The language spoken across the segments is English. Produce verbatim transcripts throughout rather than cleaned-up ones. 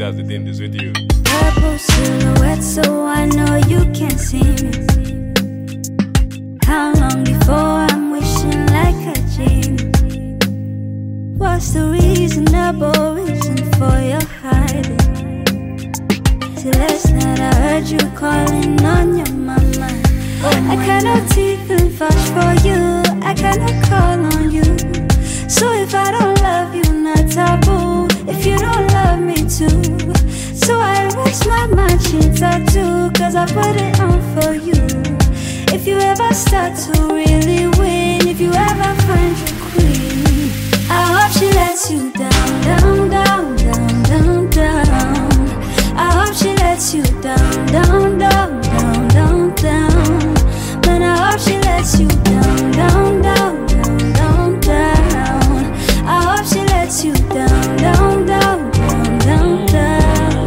has the thing this with you. Purple silhouette, so I know you can't see me. How long before I'm wishing like a genie? What's the reasonable reason for your hiding? Till last night I heard you calling on your mama. I cannot even vouch for you, I cannot call on you. So if I don't love you, not taboo. If you don't love me too, so I erase my matching tattoo, cause I put it on for you. If you ever start to really win, if you ever find your queen, I hope she lets you down, down, down, down, down, down. I hope she lets you down, down, down, down, down, down. Man, I hope she lets you down, down, down, down, down, down. I hope she lets you down, down, down, down, down, down.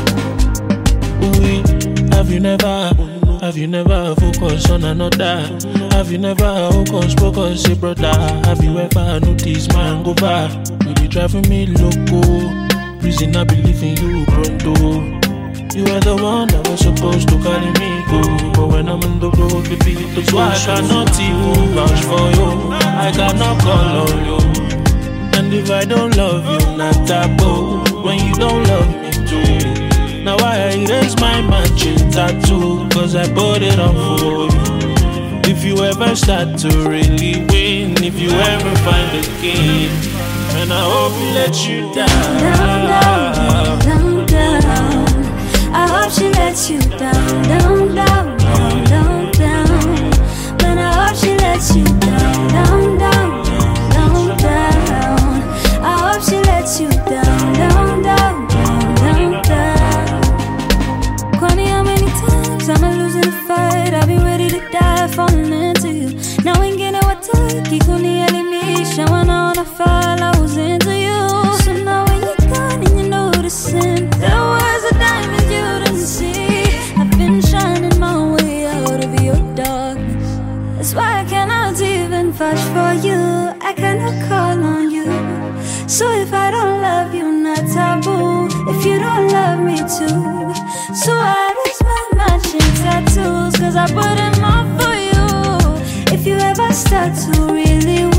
Oui, have you never, have you never focused on another? Have you never focused, focused, say brother? Have you ever noticed man go back? You be driving me loco. Reason I believe in you, pronto. You are the one that was supposed to carry me go. But when I'm in the road, baby, that's why I cannot even vouch for you. I cannot call on you. And if I don't love you, not taboo. When you don't love me too. Now I erase my matching tattoo, cause I put it on for you. If you ever start to really win, if you ever find a king, and I hope he lets you down, down, down, down, down. I hope she lets you down, down, down, down, down, down. Man, I hope she lets you down, down, down, down, down. I hope she lets you down, down, down, down, down, down. Call me how many times I'm losing the fight. I've been ready to die, falling into you. Now ain't getting what take. You couldn't me, showing on a file. I was into you. So now when you're gone and you're noticing, there was a diamond you didn't see. I've been shining my way out of your darkness. That's why I cannot even vouch for you. I cannot call on you. So if I don't love you, not taboo. If you don't love me too, so I erase my matching tattoos, cause I put them on for you. If you ever start to really